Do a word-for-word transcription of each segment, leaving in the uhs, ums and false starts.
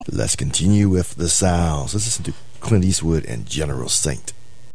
Let's continue with the sounds. Let's listen to Clint Eastwood and General Saint.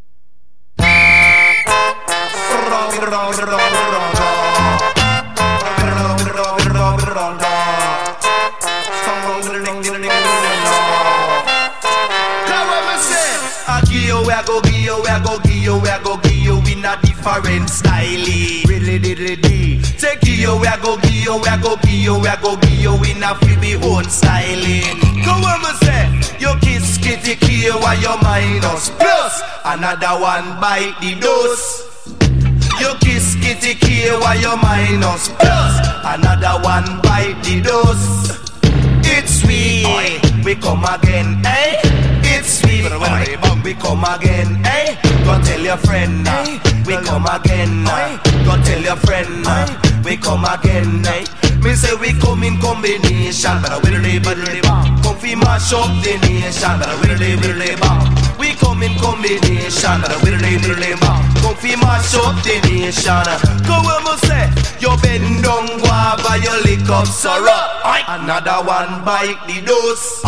I go give you, I go give you, I go give you in a different style. Really, really, really. Take you, I go give you, I go give you, I go give you in a free own style. Go on, me say, you kiss kitty kill while you minus plus another one bite the dose. You kiss kitty kill while you minus plus another one bite the dose. It's sweet, we come again, eh? It's sweet, but we come again, eh? Go tell your friend, eh? We come again, eh? Go tell your friend, eh? We come again, eh? Me say we come in combination, but I will live, but live. Come fi mash up the nation, but I will live, will live. We come in combination, but I will live, will live. Come fi mash up the nation. Go where me say, you bend down, guava, you lick up syrup. Another one bite the dose.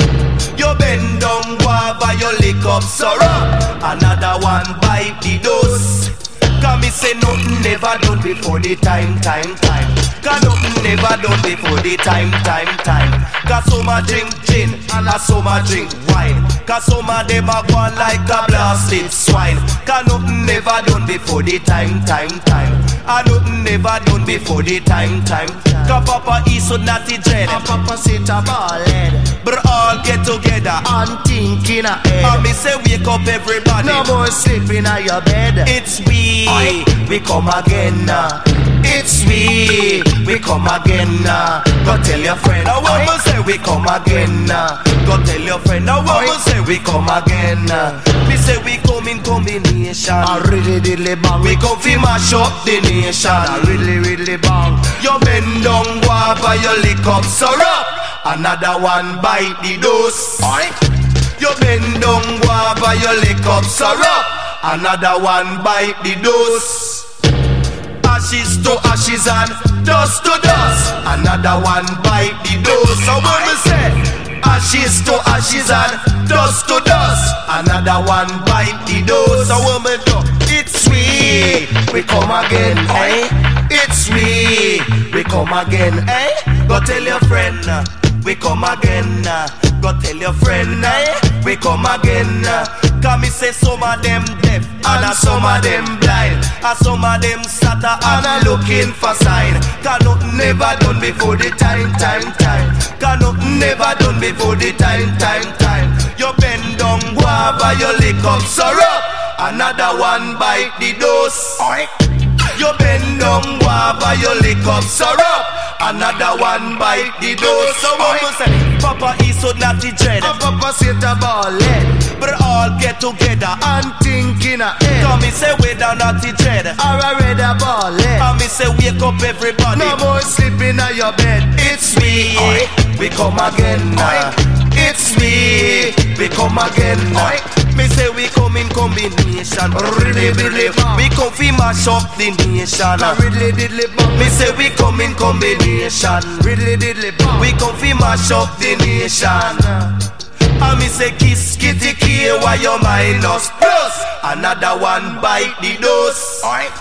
You bend down, guava, you lick up syrup. Another one bite the dose. Cause me say nothing never done before the time, time, time. Cause nothing never done before the time, time, time. Cause some a drink gin and a some a drink wine. Cause some of them a gone like a blasted swine. Cause nothing never done before the time, time, time. And nothing never done before the time, time. Cause Papa is so naughty dread and Papa sit a ball head. But all get together and think in a head. And me say wake up everybody, no more sleeping on your bed. It's we, Oi. We come again uh. It's we, we come again uh. Go tell your friend, now what we say we come again uh. Go tell your friend, now what we say we come again uh. Me say we come in combination, I really, really bang. We come fi mash up the nation, I really, really bang. You bend down, guava, you lick up syrup. Another one bite the dose. Oi. You bend down, guava, you lick up syrup. Another one bite the dose. Ashes to ashes and dust to dust. Another one bite the dose. So when we say ashes to ashes and dust to dust, another one bite the dose. So when we do, it's sweet, we come again, eh? It's sweet, we come again, eh? Go tell your friend, we come again. Go tell your friend, eh? We come again. Cause me say some of them deaf and a some of them blind, and some of them stutter and a looking for sign. Cause nothing never done before the time, time, time. Cause nothing never done before the time, time, time. You bend down, guava, you lick up syrup. Another one bite the dose. You bend down, guava, you lick up syrup. Another one bite the dose. So what we say, Papa is so naughty dread and Papa sit a ball head. But all get together and think in a head. Come me say we down naughty dread or a red a ball head. And me say wake up everybody, no more sleeping on your bed. It's we, Oi. We come again uh. It's we, we come again uh. Me say we come in combination, really, really, we come fi mash up the nation, really, really, me say we come in combination, really, really, we come fi mash up the nation. And me say kiss kitty kill while you minus plus another one bite the dose. Alright.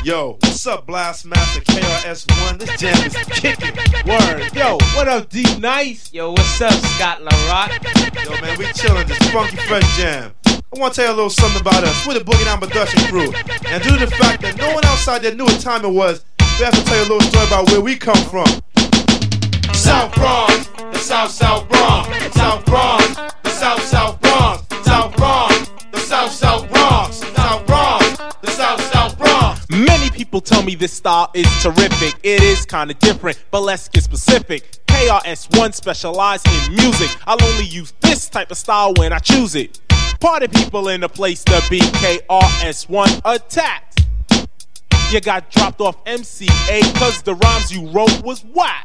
Yo, what's up, Blast Master K R S One? This jam is kicking. Word. Yo, what up, D Nice? Yo, what's up, Scott LaRock? Yo, man, we chillin', this funky fresh jam. I want to tell you a little something about us. We're the Boogie Down Production crew. And due to the fact that no one outside there knew what time it was, we have to tell you a little story about where we come from. South Bronx, the South South Bronx, South Bronx, the South South Bronx, South Bronx, the South South Bronx, South Bronx, the South South Bronx. Many people tell me this style is terrific. It is kinda different, but let's get specific. K R S One specialize in music. I'll only use this type of style when I choose it. Party people in the place to be. K R S One attacked. You got dropped off M C A cause the rhymes you wrote was whack.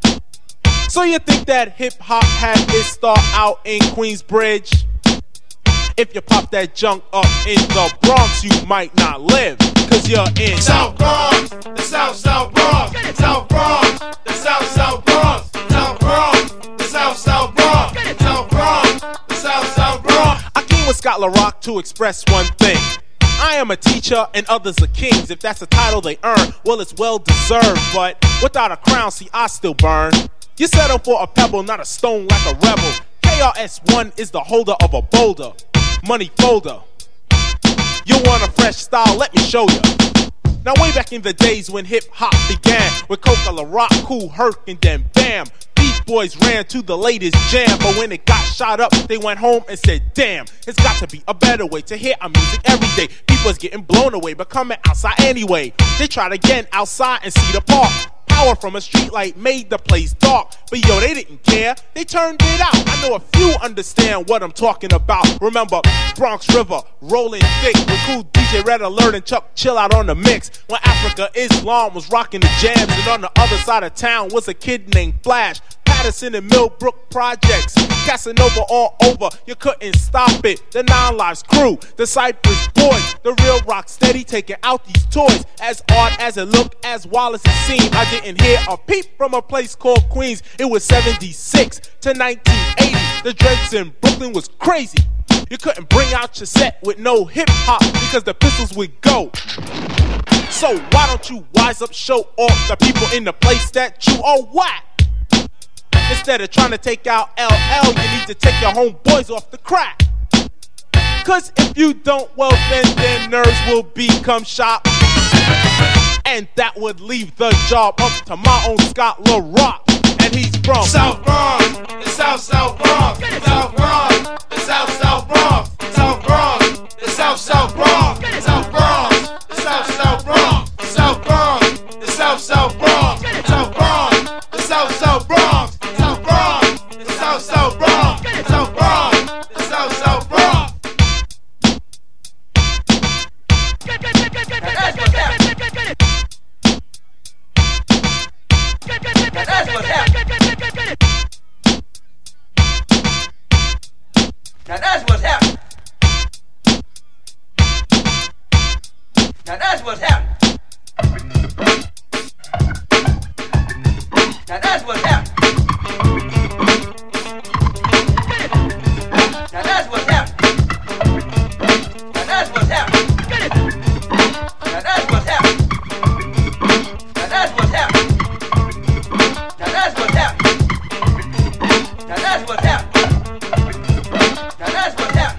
So you think that hip-hop had its start out in Queensbridge? If you pop that junk up in the Bronx, you might not live, cause you're in South Bronx, the South South Bronx, South Bronx, the South South Bronx, South Bronx, the South South Bronx, South Bronx, the South South Bronx. I came with Scott LaRock to express one thing. I am a teacher and others are kings. If that's a title they earn, well, it's well deserved. But without a crown, see, I still burn. You settle for a pebble, not a stone like a rebel. K R S One is the holder of a boulder, money folder. You want a fresh style? Let me show you. Now way back in the days when hip-hop began, with Coca, LaRock, Kool Herc, and then bam, Beat Boys ran to the latest jam. But when it got shot up, they went home and said, damn, it's got to be a better way to hear our music every day. People's getting blown away, but coming outside anyway. They tried again outside and see the park. Power from a streetlight made the place dark. But yo, they didn't care, they turned it out. I know a few understand what I'm talking about. Remember Bronx River, rolling thick with cool D J Red Alert and Chuck Chill out on the mix. When Africa Islam was rocking the jams, and on the other side of town was a kid named Flash. Patterson and Millbrook Projects, Casanova all over, you couldn't stop it. The Nine Lives crew, the Cypress Boys, the real rock steady taking out these toys. As odd as it looked, as wild as it seemed, I didn't hear a peep from a place called Queens. It was seventy-six to nineteen eighty, the dreads in Brooklyn was crazy. You couldn't bring out your set with no hip-hop because the pistols would go. So why don't you wise up, show off the people in the place that you are whack? Instead of trying to take out L L, you need to take your homeboys off the crack. Cause if you don't, well then their nerves will become shot. And that would leave the job up to my own Scott LaRock. And he's from South Bronx, the South South Bronx, South Bronx, the South South Bronx, South Bronx, the South South Bronx, South Bronx, the South South Bronx, South Bronx, the South South Bronx, South Bronx, the South South Bronx, South Bronx, the South South Bronx, South Bronx, the South South Bronx. That's what's happening. That's what's happening. Now that's what's happening. Now that's what's happening. Now that's what's happening. Now that's what's happening. Now that's what's happening. Now that's what's happening. Now that's what's happening. Now that's what's happening. Now that's what's happening. Now that's what's happening.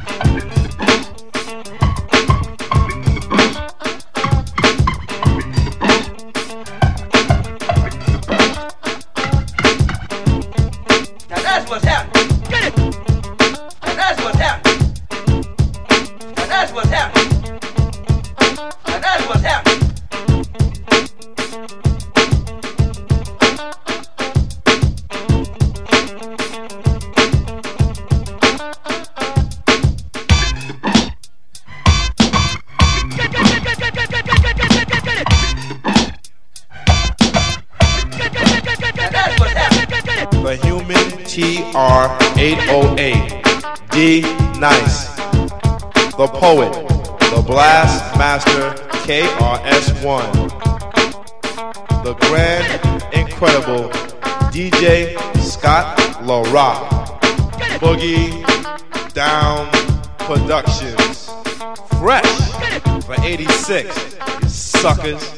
Now that's what's happening. Now that's what's happening. Now that's what's happening. Now that's what's happening. The Human T R eight oh eight, D Nice, the Poet, the Blast Master K R S One, the Grand Incredible D J Scott LaRock, Boogie Down Productions, fresh for eighty-six, you suckers.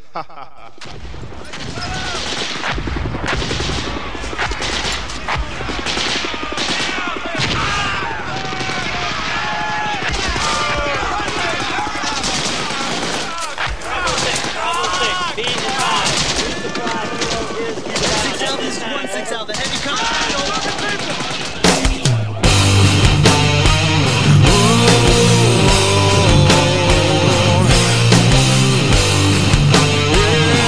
Six out, the heavy coming. Yeah.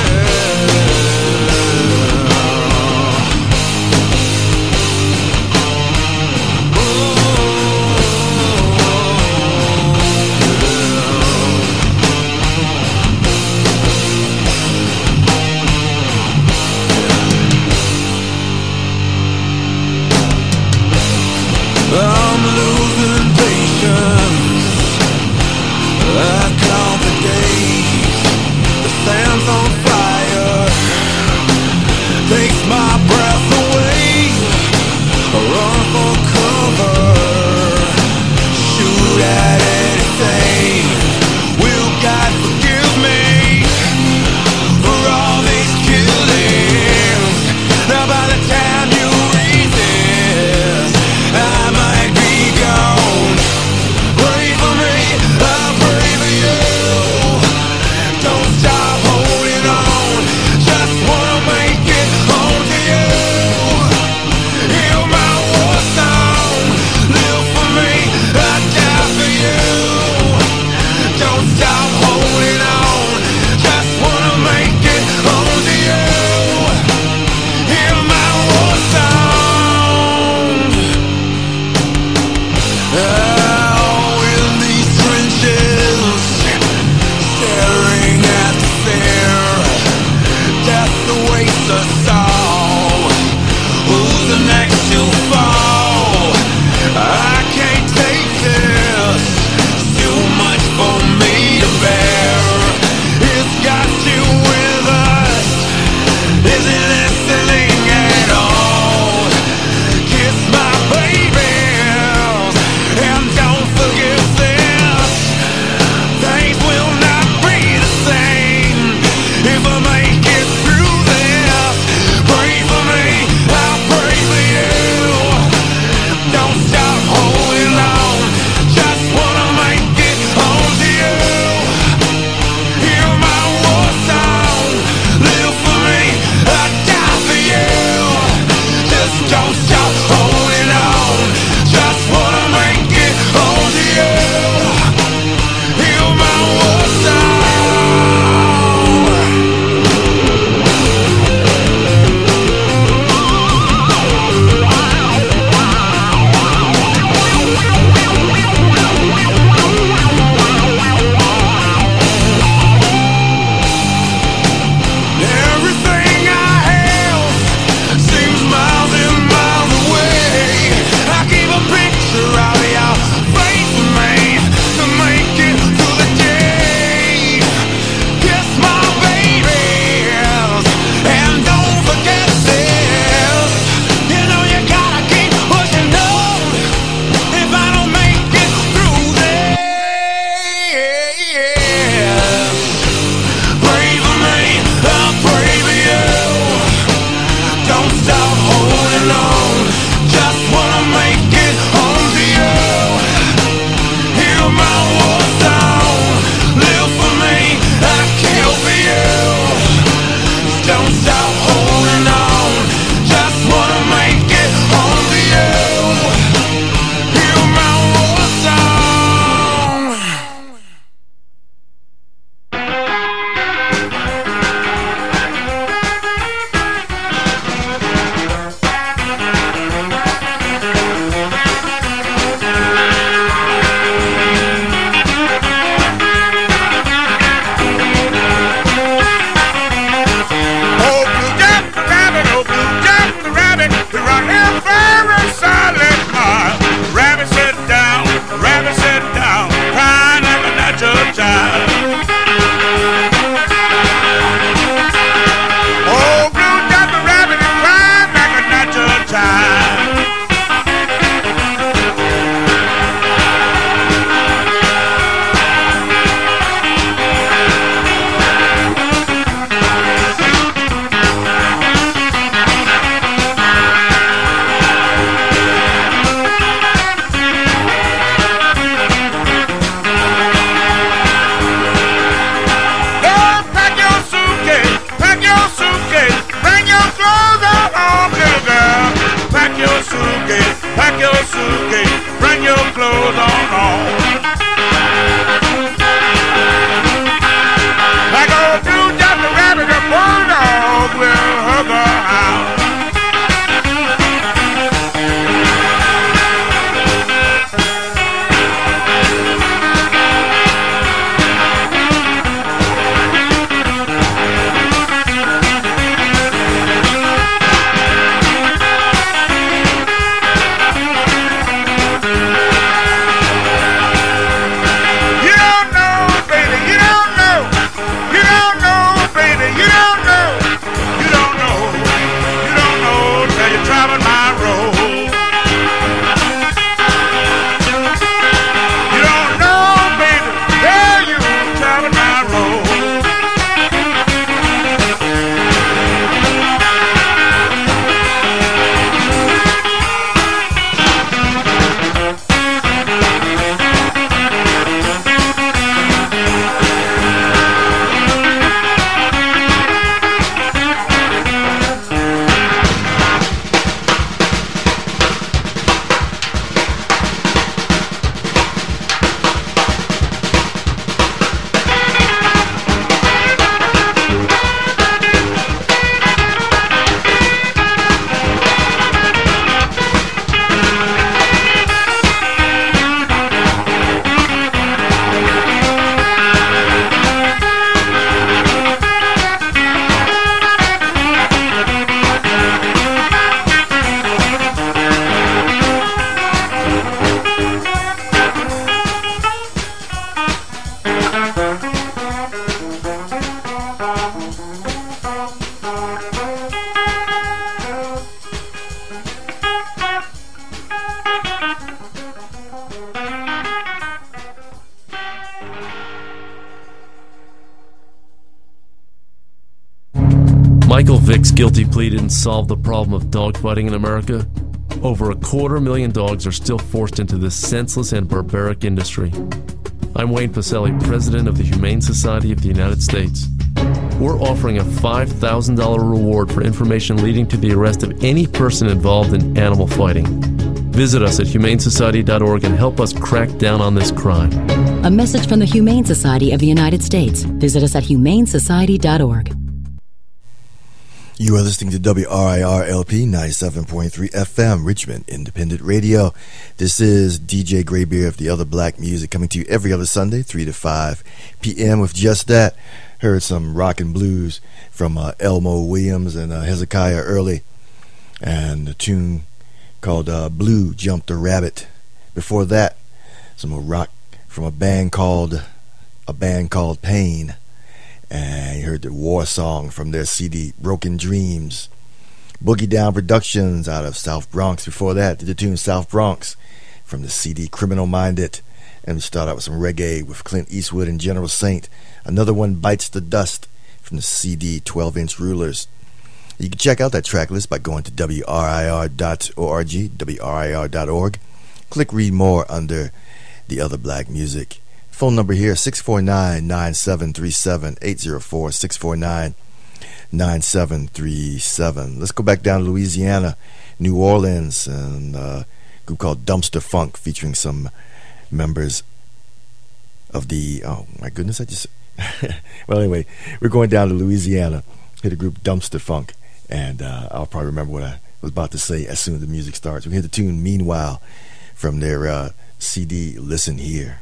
Michael Vick's guilty plea didn't solve the problem of dogfighting in America. Over a quarter million dogs are still forced into this senseless and barbaric industry. I'm Wayne Pacelli, president of the Humane Society of the United States. We're offering a five thousand dollars reward for information leading to the arrest of any person involved in animal fighting. Visit us at humane society dot org and help us crack down on this crime. A message from the Humane Society of the United States. Visit us at humane society dot org. You are listening to W R I R L P ninety-seven point three F M, Richmond Independent Radio. This is D J Graybeard of The Other Black Music, coming to you every other Sunday, three to five p.m. with just that. Heard some rock and blues from uh, Elmo Williams and uh, Hezekiah Early, and a tune called uh, Blue Jumped a Rabbit. Before that, some more rock from a band called a band called Pain. And you heard the war song from their C D Broken Dreams. Boogie Down Productions out of South Bronx. Before that, did the tune South Bronx from the C D Criminal Minded. And we start out with some reggae with Clint Eastwood and General Saint. Another one, Bites the Dust, from the C D twelve inch Rulers. You can check out that track list by going to W R I R dot org, W R I R dot org. Click Read More under The Other Black Music. Phone number here, six four nine, nine seven three seven, eight zero four, six four nine, nine seven three seven. Let's go back down to Louisiana, New Orleans, and a group called Dumpster Funk, featuring some members of the, oh my goodness, I just, well anyway, we're going down to Louisiana, hit the group Dumpster Funk, and uh, I'll probably remember what I was about to say as soon as the music starts. We hit the tune Meanwhile from their uh, C D Listen Here.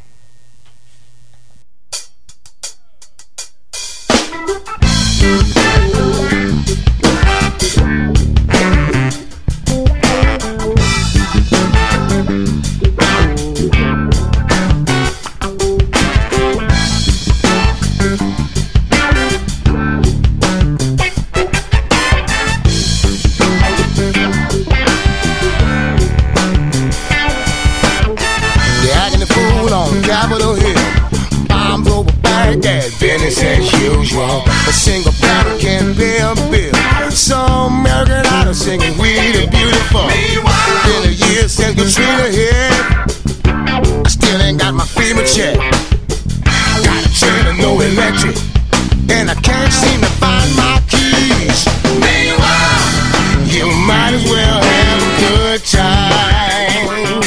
Capitol Hill, bombs over Baghdad, business as usual. A single parent can't pay a bill. Some American Idol singing "We the Beautiful." Been a year since Katrina hit. I still ain't got my FEMA check. Got a chain and no electric, and I can't seem to find my keys. Meanwhile, you might as well have a good time.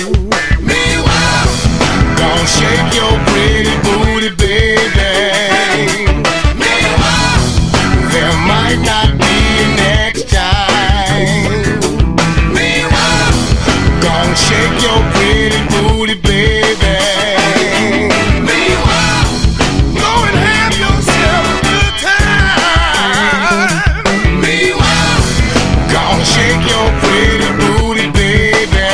Don't shake your pretty booty, baby. Meanwhile, there might not be a next time. Meanwhile, don't shake your pretty booty, baby. Meanwhile, go and have yourself a good time. Meanwhile, don't shake your pretty booty, baby.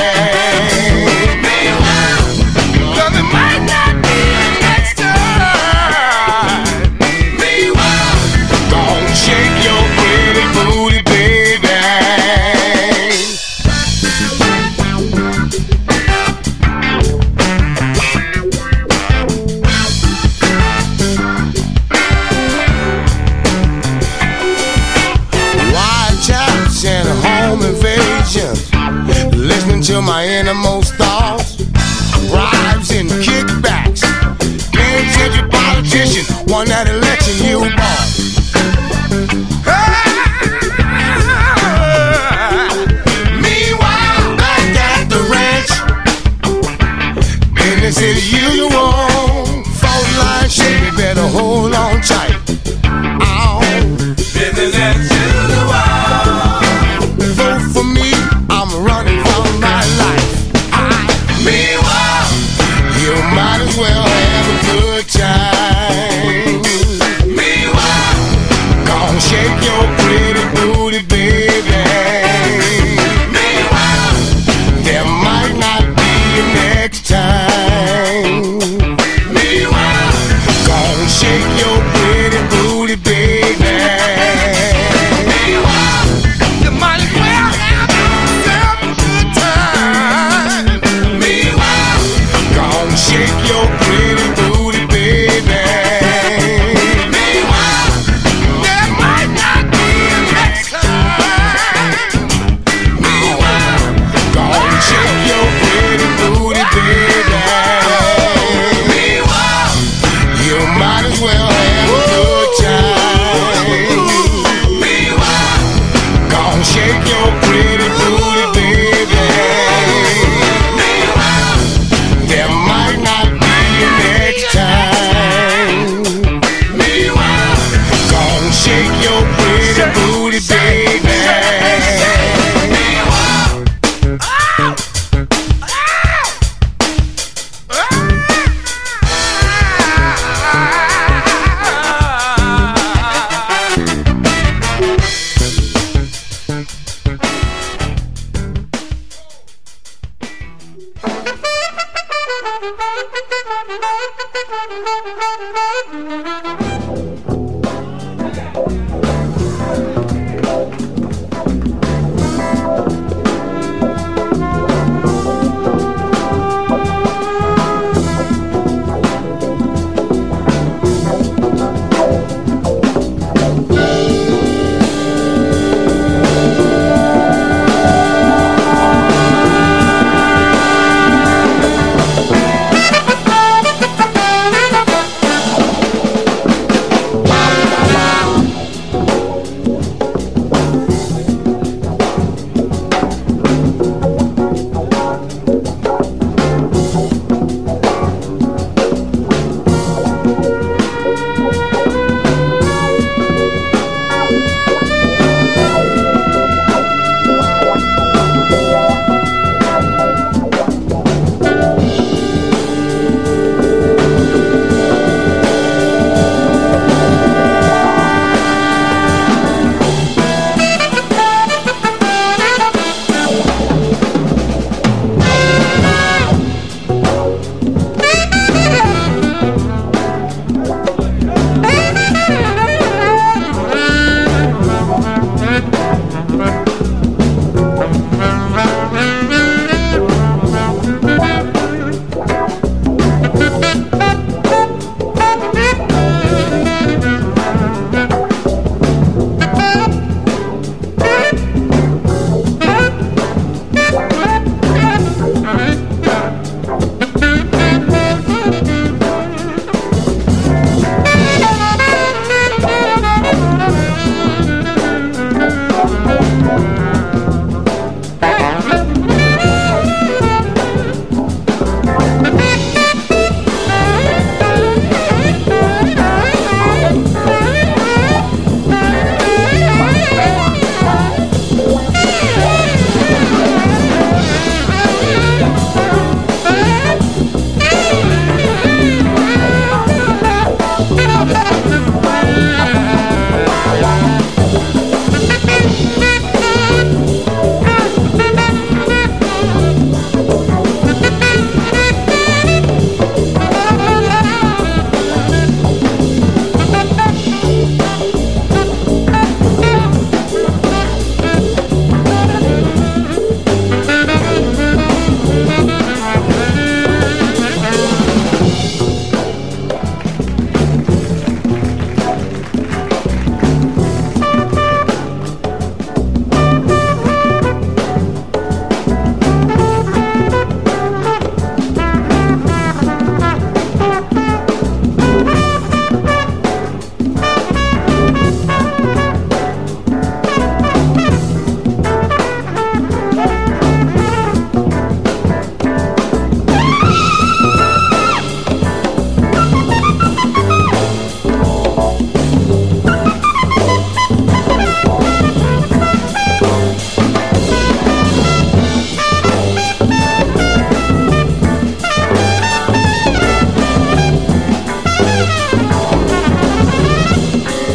Listening to my innermost thoughts, bribes and kickbacks. Can't judge a politician, won that election you bought. Meanwhile, back at the ranch, business as usual. Phone line shake, you better hold on tight. Oh, business as usual. Vote for me, I'm running for my life. I, meanwhile, you might as well have a good time. Meanwhile, gon' shake your pretty booty, baby. Meanwhile, there might not be a next time. Meanwhile, gon' shake your pretty booty, baby. Meanwhile, you might as well have yourself a good time. Meanwhile, gon' shake your pretty booty, baby.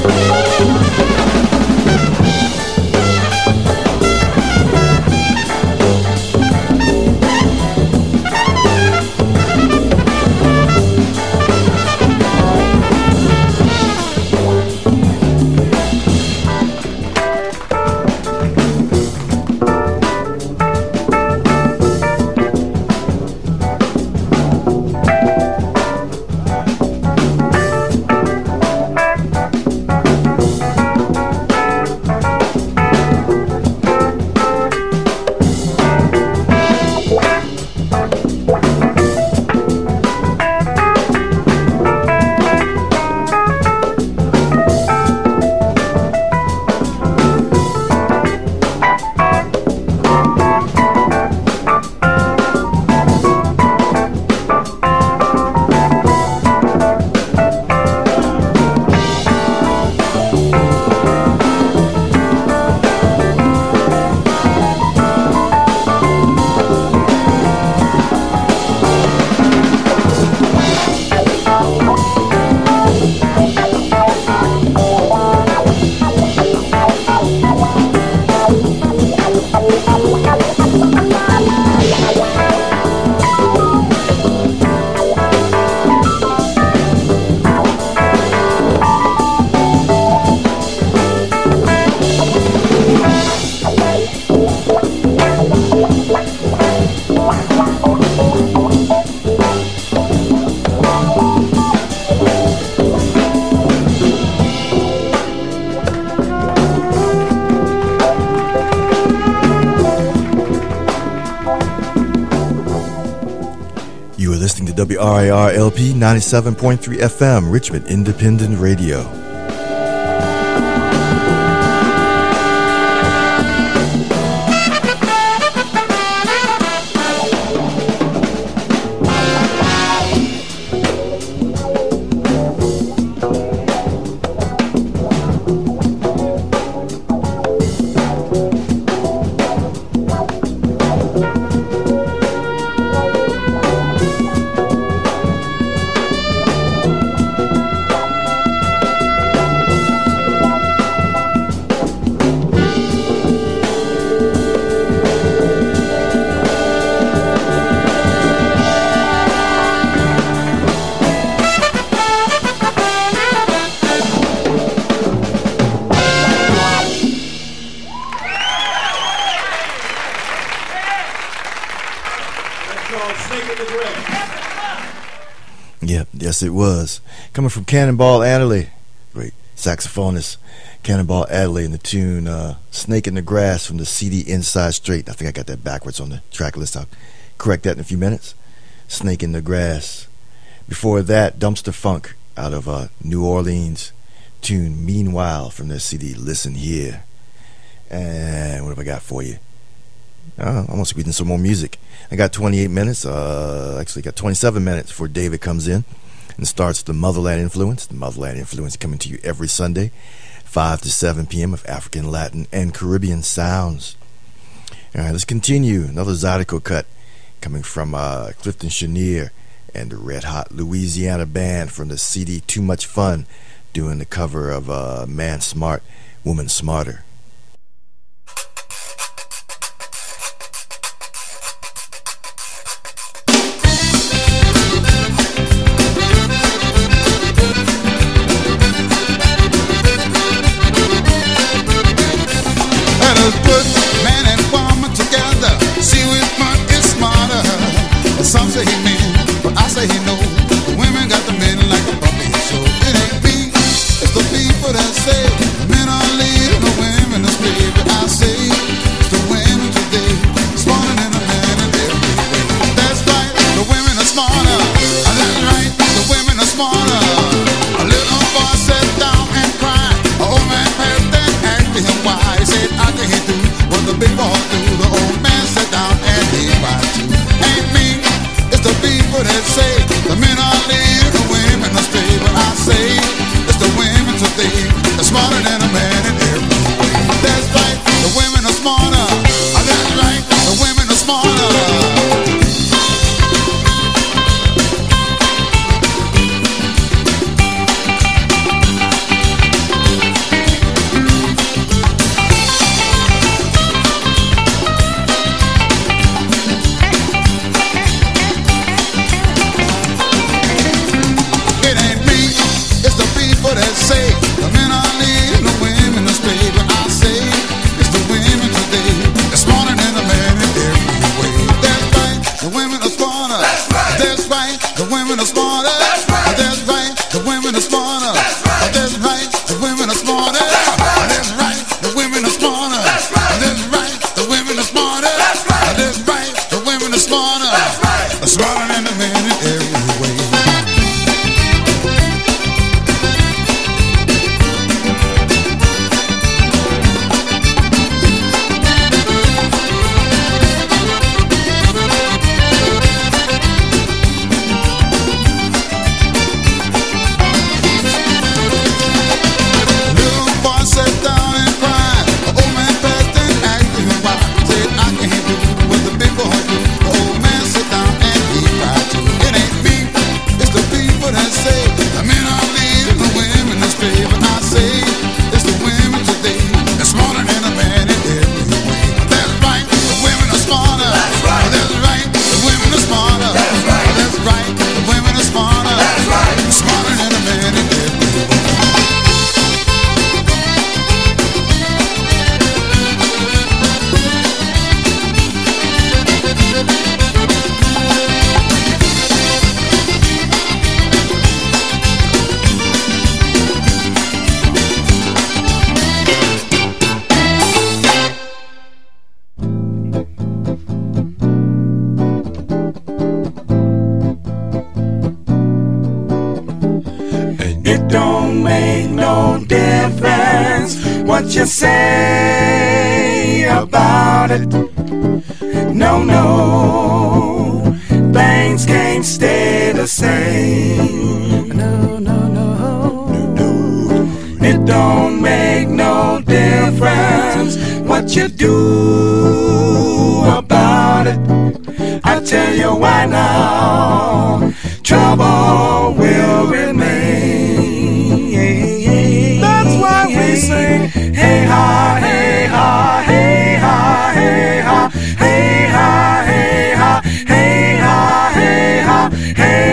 W R I R L P ninety-seven point three F M, Richmond Independent Radio. Yep, yes it was. Coming from Cannonball Adderley, great saxophonist Cannonball Adderley, in the tune uh, Snake in the Grass from the C D Inside Straight. I think I got that backwards on the track list. I'll correct that in a few minutes. Snake in the Grass. Before that, Dumpster Funk out of uh, New Orleans, tune Meanwhile from their C D Listen Here. And what have I got for you? Oh, I'm squeezing some more music. I got twenty-eight minutes, uh, actually got twenty-seven minutes before David comes in and starts the Motherland Influence. The Motherland Influence coming to you every Sunday, five to seven p.m. of African, Latin, and Caribbean sounds. All right, let's continue. Another Zydeco cut coming from uh, Clifton Chenier and the Red Hot Louisiana Band from the C D Too Much Fun, doing the cover of uh, Man Smart, Woman Smarter. Some say he mean, but I say he know. The women got the men like a puppy. So it ain't me, it's the people that say the men are leading the women. don't make no difference what you say about it. No, no, things can't stay the same. No, no, no, no. It don't make no difference what you do about it. I tell you why now, trouble will remain. That's why we sing, hey ha, hey ha, hey ha, hey ha, hey ha, hey ha, hey ha, hey ha, hey.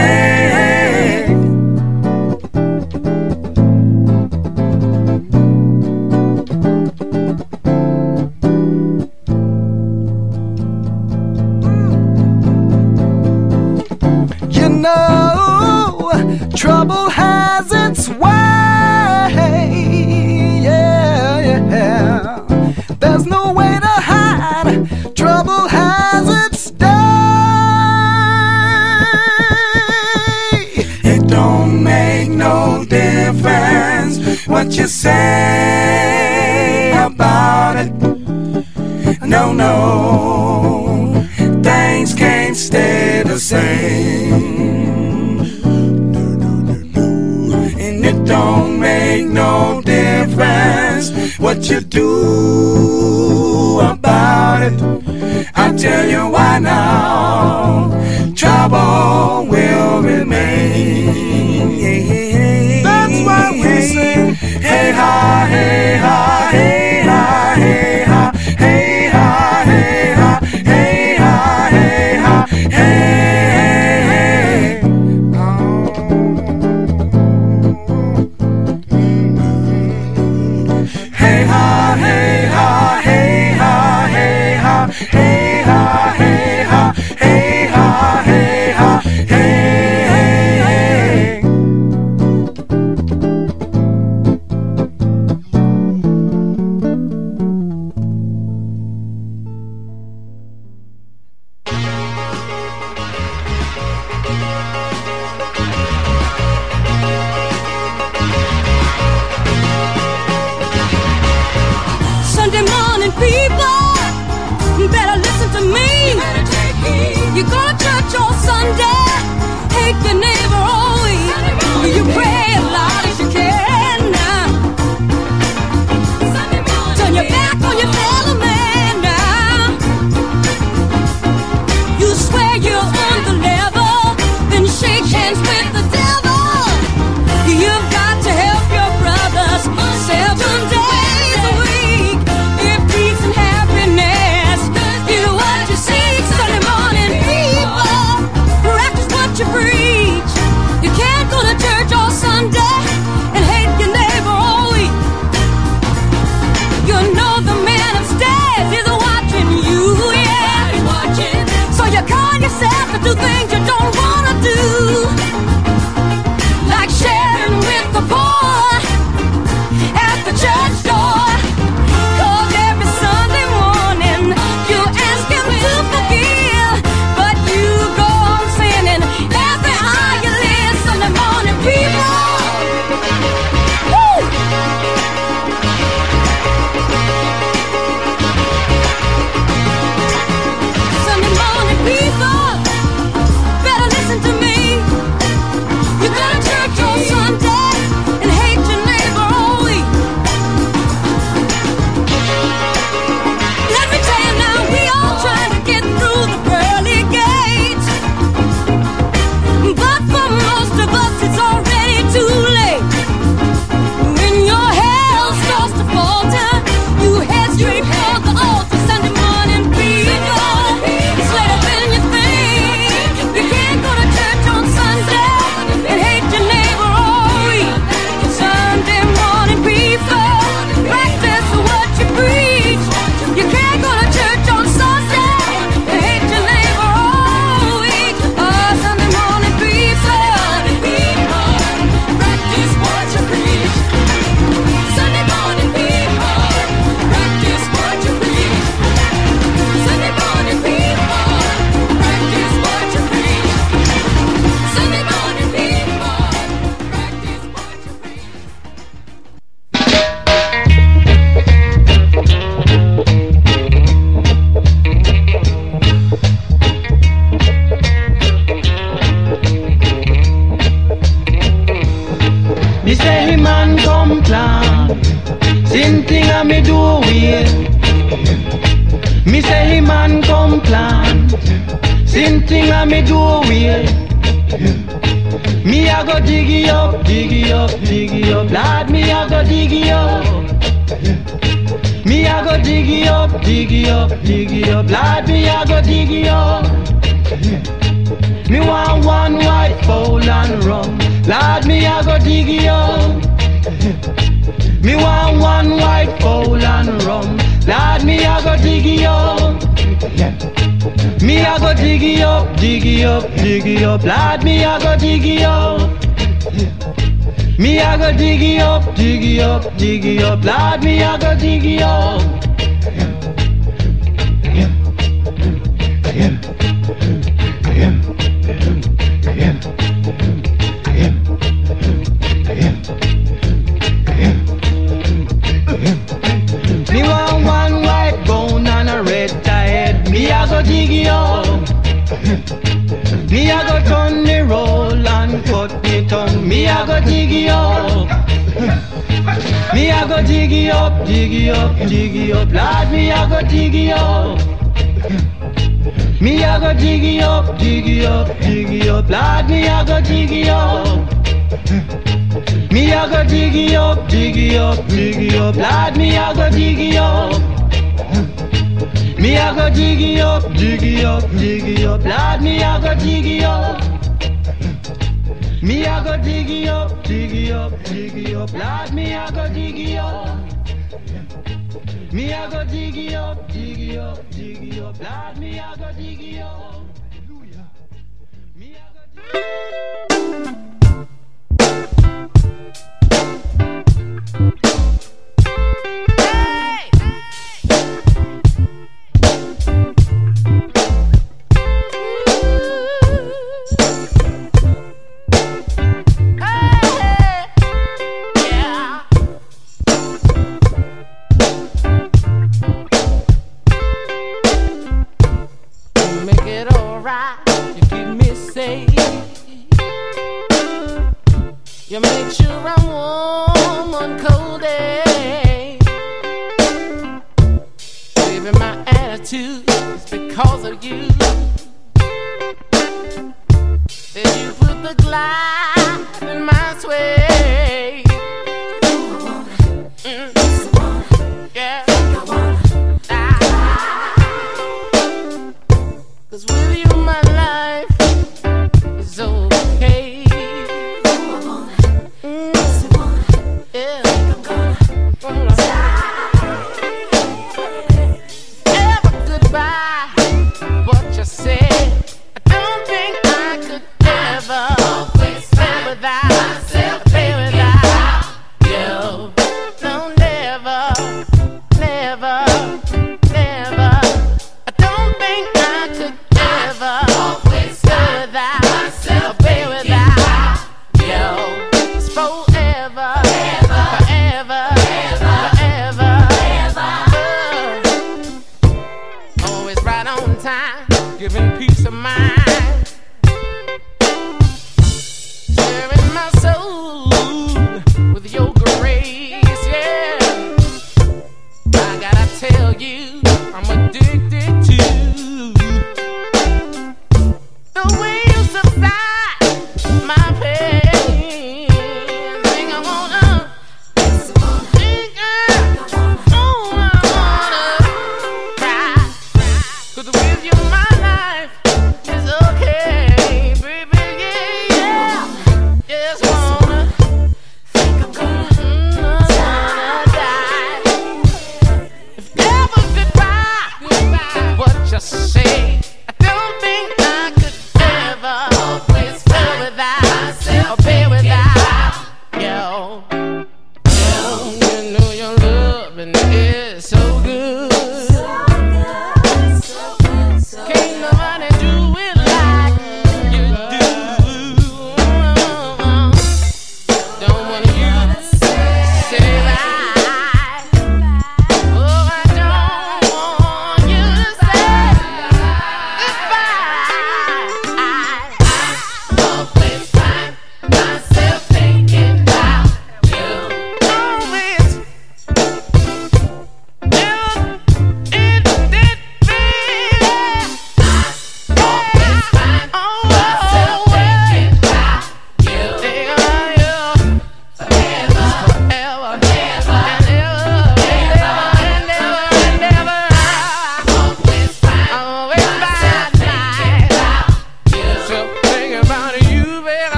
You know, trouble has its way, yeah, yeah. There's no way to hide, trouble has its day. It don't make no difference what you say about it. No, no, things can't stay the same. And it don't make no difference what you do about it. I tell you why now, trouble will remain. That's why we sing, hey ha, hey ha, hey ha, hey ha, hey ha, hey ha, hey ha, hey ha, hey. Hey ha, hey ha, hey ha, hey ha, hey ha, hey ha, hey ha, hey ha, hey. say him man come plan. Same thing I me do it. Me say him man come plan. Same thing I me do it. Me I go diggy up, diggy up, diggy up. Lad, me I go diggy up. Me I go diggy up, diggy up, diggy up. Lad, me I go diggy up. Me want one white bowl and rum. Lad, me I go diggy up. Me want one white bowl and rum. Lad, me I go diggy up. Me I go diggy up, diggy up, diggy up. Lad, me I go diggy up. Me I go diggy up, diggy up, diggy up. Lad, me I go diggy up. Me want one white bone and a red tie. Me I go diggy up. Me I go turn the roll and cut the tongue. Me I go diggy up. Me I go diggy up, diggy up, diggy up. Lad, me I go diggy up. Me I go diggy up, diggy up, diggy up. Lad, me I go diggy up. Me I go diggy up, diggy up, diggy up. Lad, me I go diggy up. Me I go diggy up, diggy up, diggy up. Lad, me I go diggy up. Me I go diggy up, diggy up, diggy up. Lad, me I go diggy up. Me I go diggy up, diggy up, diggy up. Lad, me I go diggy up. Me I go diggy up. You make sure I'm warm on cold days. Baby, my attitude is because of you. That you put the glide in my sway. Mm. Yeah. Ah. 'Cause with you my life is okay. Giving peace of mind, sharing my soul with your grace, yeah. I gotta tell you, I'm addicted to the way you subside my pain. Think I wanna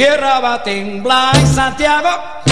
Tierra va a temblar en Santiago,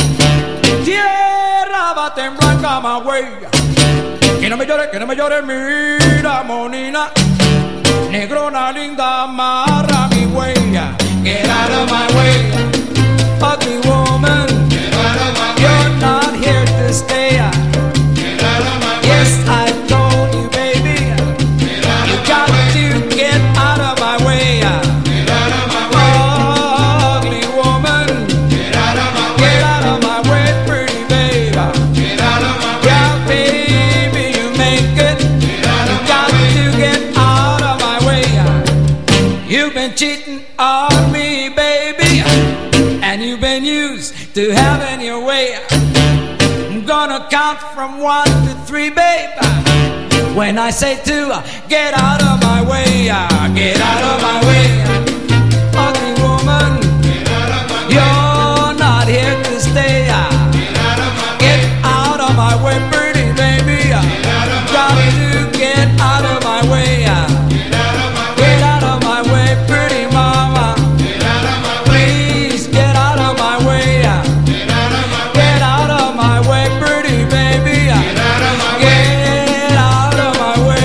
tierra va a temblar en Camagüey. Que no me llore, que no me llore, mira monina, negrona linda, amarra mi huella. Get out of my way, ugly woman, get out of my way. You're not here to stay. Get out of my way. Yes, I told you, baby, get out you of got my way. To get out of my way. Get out of my way, ugly woman, get out of my way. Get out of my way, pretty baby. Get out of my way. Yeah, baby, you make it. Get out of you got my way. To get out of my way. You've been cheating on me, baby, and you've been used to having your way. I'm gonna count from one to three, babe. When I say two, get out of my way. Get out of my way, ugly woman. Get out of my way. You're not here to stay. Get out of my way. Get out of my way, pretty baby. Get out of my got way. To get out of my way. Get out of my way. Get out of my way, pretty mama. Get out of my way. Please get out of my way. Get out of my way. Get out of my way, pretty baby. Get out of my way. Get out of my way.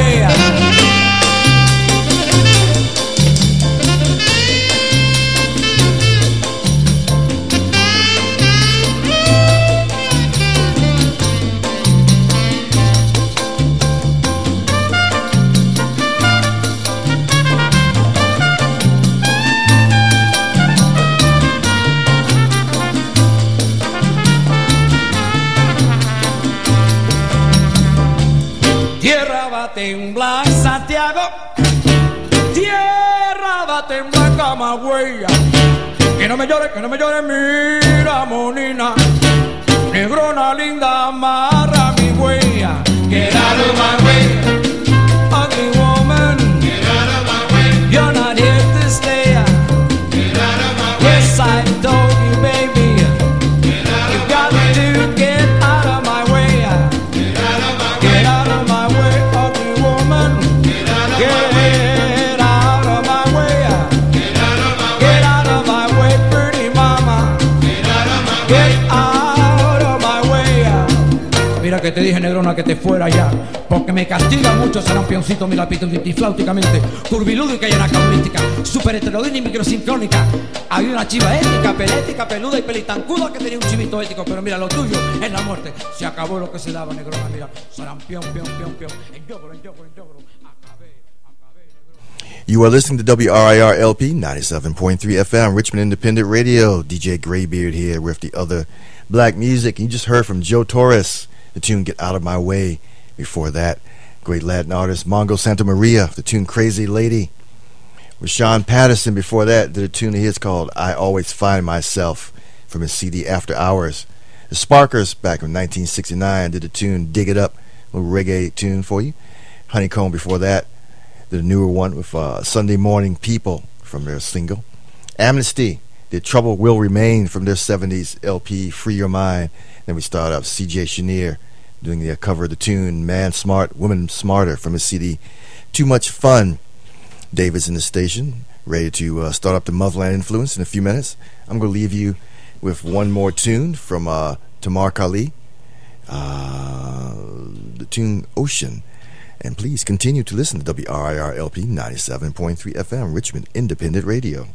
Tierra va a temblar en Santiago, tierra va a temblar en Camagüey. Que no me llore, que no me llore, mira monina, negrona linda, amarra mi huella. Get out of my way, ugly woman. Get out of my way. You're not here to stay. Get out of my way. Yes, I told you, baby. Get out you of got my to way. Get out of my way. Get out of my way. Get out of my way, ugly woman. Get out of get my way. Out of my way. Get out of my way. Get out of my way, pretty mama. Get out of my get way. Out of my way. Mira que te dije, negrona, que te fuera ya, porque me castiga mucho ese lampioncito, mi lapito flauticamente, curvilúdica y anacaulística, super heterodina y microsincrónica. Había una chiva ética, pelética, peluda y pelitancuda que tenía un chivito ético, pero mira, lo tuyo es la muerte. Se acabó lo que se daba, negrona, mira, sarampión, pión, pión, pión, en yogoro, en yogoro, en yogoro. You are listening to W R I R L P ninety-seven point three F M, Richmond Independent Radio. D J Graybeard here with the other black music. You just heard from Joe Torres, the tune Get Out of My Way. Before that, great Latin artist Mongo Santa Maria, the tune Crazy Lady. Rashawn Patterson before that did a tune of his called I Always Find Myself from his C D After Hours. The Sparkers back in nineteen sixty-nine did a tune Dig It Up, a little reggae tune for you. Honeycomb before that did a newer one with uh, Sunday Morning People from their single. Amnesty did Trouble Will Remain from their seventies L P Free Your Mind. Then we start up C J Chenier doing the cover of the tune Man Smart, Woman Smarter from his C D Too Much Fun. David's in the station, ready to uh, start up the Motherland Influence in a few minutes. I'm going to leave you with one more tune from uh, Tamar Kali, uh, the tune Ocean. And please continue to listen to W R I R L P ninety-seven point three F M, Richmond Independent Radio.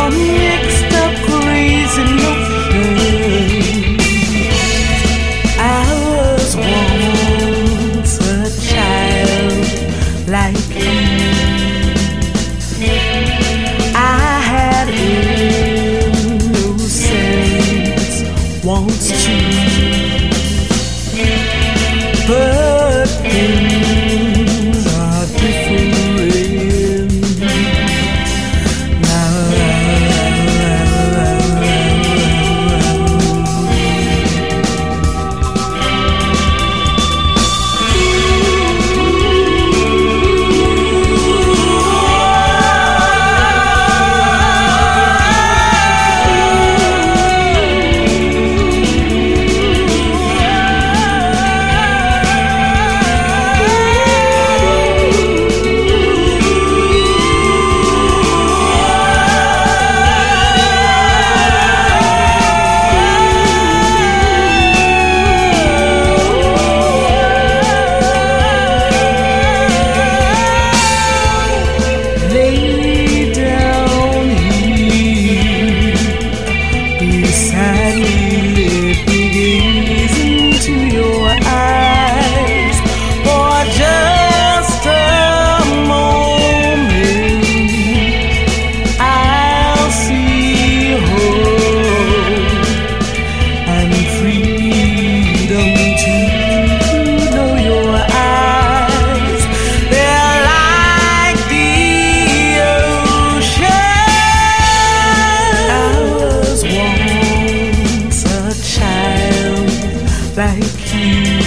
a mixed up crazy notion. I was once a child like you. I had innocence once too, but things are different now. Lay down here beside me, let me gaze into your eyes for just a moment. I'll see hope and freedom to know your eyes. They're like the ocean. I was once a child like you.